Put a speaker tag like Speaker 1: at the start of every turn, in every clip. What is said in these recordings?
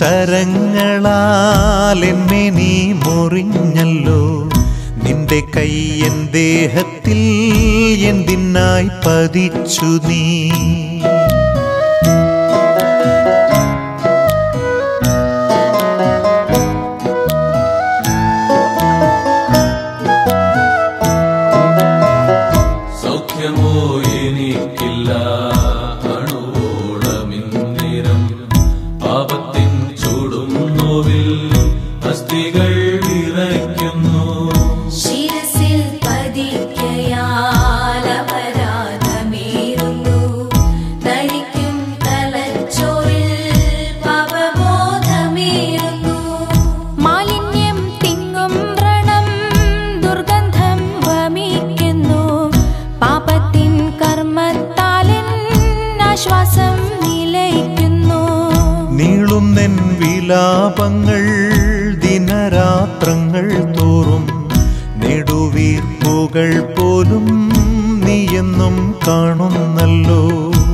Speaker 1: ശരങ്ങളാൽ എന്നെ നീ മുറിഞ്ഞല്ലോ. നിന്റെ കൈ എൻ ദേഹത്തിൽ എന്തിനായി പതിച്ചു നീ?
Speaker 2: സൗഖ്യമോ എനിക്കില്ല അണുവോളമിന്നിരം, പാപത്തിൻ ചൂടും നോവിൽ അസ്ഥികൾ വിറയ്ക്കുന്നു.
Speaker 3: ശിരസിൽ പതിക്കയാൽ അപരാധമേറുന്നു, ധരിക്കും തലച്ചോറിൽ പാപബോധമേറുന്നു. മാലിന്യം തിങ്ങും വ്രണം ദുർഗന്ധം വമിക്കുന്നു, പാപത്തിൻ കർമ്മത്താലിൻ ആശ്വാസം നിലയ്ക്കുന്നു.
Speaker 1: നീളുന്നെൻ വിലാപങ്ങൾ ദിനരാത്രങ്ങൾ തോറും, നെടുവീർപ്പുകൾ പോലും നീയെന്നും കാണുന്നല്ലോ.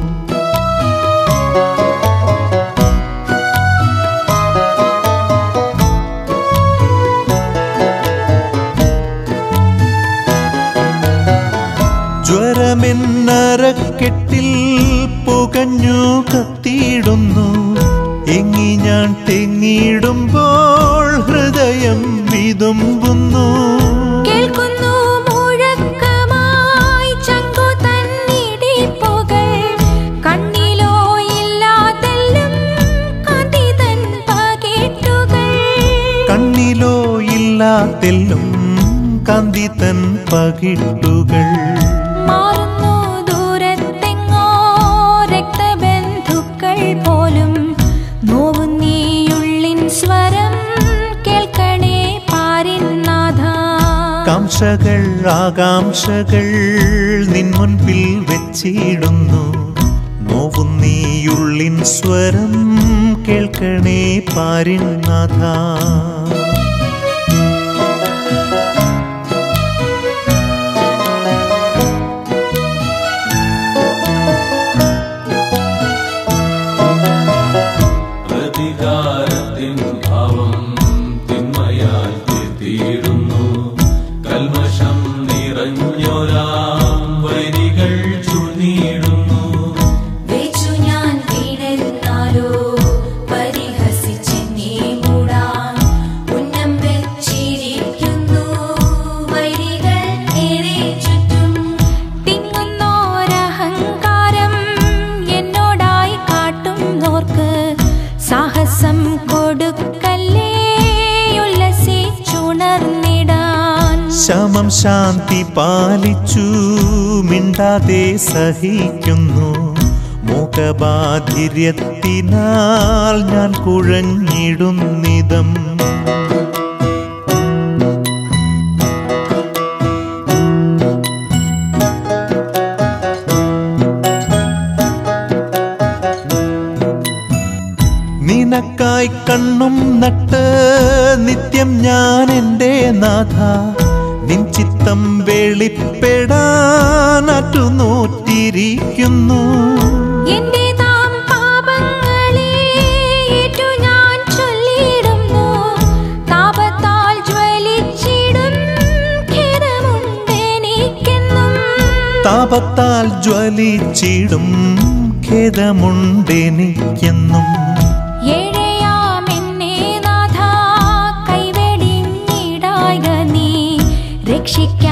Speaker 1: ജ്വരമെന്നരക്കെട്ടിൽ പുകഞ്ഞു കത്തിയിടുന്നു, എങ്ങി ഞാൻ തെങ്ങിടുമ്പോൾ ഹൃദയം വിതുമ്പുന്നു.
Speaker 3: കേൾക്കുന്നു മുഴക്കമായി ചങ്കു തന്നിടിപ്പുകൾ, കണ്ണിലോ ഇല്ലാതെല്ലും കാന്തി തൻ പകിട്ടുകൾ.
Speaker 1: കണ്ണിലോ ഇല്ലാതെല്ലും കാന്തി തൻ പകിട്ടുകൾ.
Speaker 3: മാറുന്നു ദൂരത്തെങ്ങോ രക്തബന്ധുക്കൾ പോലും, നോവുന്നീയുള്ളിൻ സ്വരം കേൾക്കണേ പാരിനാഥ.
Speaker 1: കാംക്ഷകൾ ആകാംക്ഷകൾ നിൻ മുൻപിൽ വെച്ചിടുന്നു, നോവുന്നീയുള്ളിൻ സ്വരം കേൾക്കണേ പാരിനാഥ.
Speaker 2: പ്രതികാരത്തിൻ ഭാവം തിന്മയാൽ തീർത്തിയിടുന്നു, കൽമഷം നിറഞ്ഞൊരാം വരികൾ ചുണിയിടുന്നു.
Speaker 3: വെച്ചു ഞാൻ വീണെന്നാലോ പരിഹസിച്ചെന്നെ മൂടാൻ, ഉന്നം വെച്ചിരിക്കുന്നു വരികൾ ഏറെ ചുറ്റും. തിങ്ങുന്നോരഹങ്കാരം എന്നോടായി കാട്ടും നോർക്ക്, സാഹസം കൊടുക്കല്ലേ ഉല്ലസിച്ചുണർന്നിടാൻ.
Speaker 1: ശമം ശാന്തി പാലിച്ചു മിണ്ടാതെ സഹിക്കുന്നു, മൂകബാധിര്യത്തിനാൽ ഞാൻ കുഴഞ്ഞിടുന്നിതം. നിനക്കായി കണ്ണും നട്ട് നിത്യം ഞാൻ എൻ്റെ നാഥ, നിൻ ചിത്തം വെളിപ്പെടാൻ അറ്റുനോറ്റിരിക്കുന്നു.
Speaker 3: എന്റെ നാം പാപങ്ങളെ ഏറ്റു ഞാൻ ചൊല്ലിയിടുന്നു, താപത്താൽ ജ്വലിച്ചിടും ഖേദമുണ്ടെനിക്കെന്നും.
Speaker 1: താപത്താൽ ജ്വലിച്ചിടും ഖേദമുണ്ടെനിക്കെന്നും.
Speaker 3: ഏഴയാമെന്നെ നാഥ കൈവെടിഞ്ഞിടായ നീ, രക്ഷിക്ക